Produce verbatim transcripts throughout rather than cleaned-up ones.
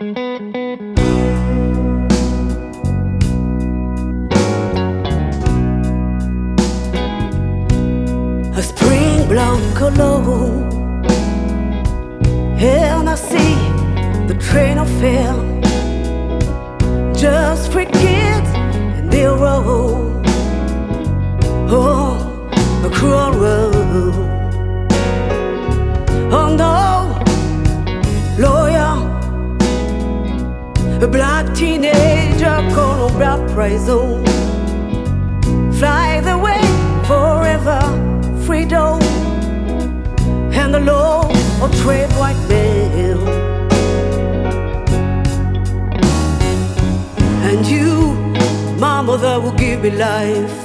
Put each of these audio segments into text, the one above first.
A spring blown cologne, and I see the train of fear, just three kids and they roll oh, a cruel road. Oh no, lawyer, a black teenager called on black prison, fly away forever, freedom and the law of trade white men. And you, my mother, will give me life.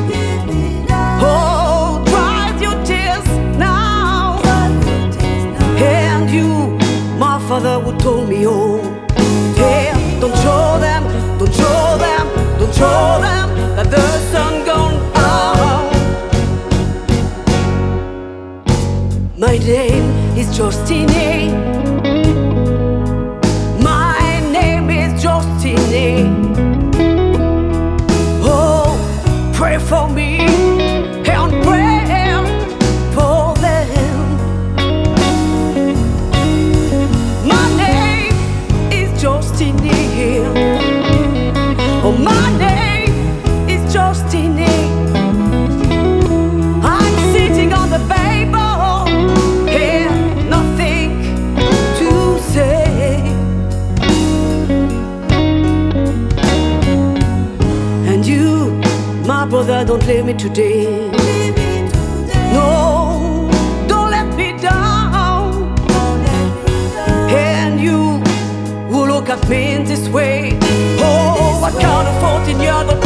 Oh, dry your tears now. And you, my father, will told me oh, hey, don't show them, don't show them, don't show them that the sun gone out. My name is Justine. My name is Justine. Oh, pray for me and pray for them. My name is Justine. Oh, my name is Justine. I'm sitting on the paper. My brother, don't leave me today. Leave me today. No, don't let me down. Don't let me down. And you will look at me in this way. Oh, what kind of fault in your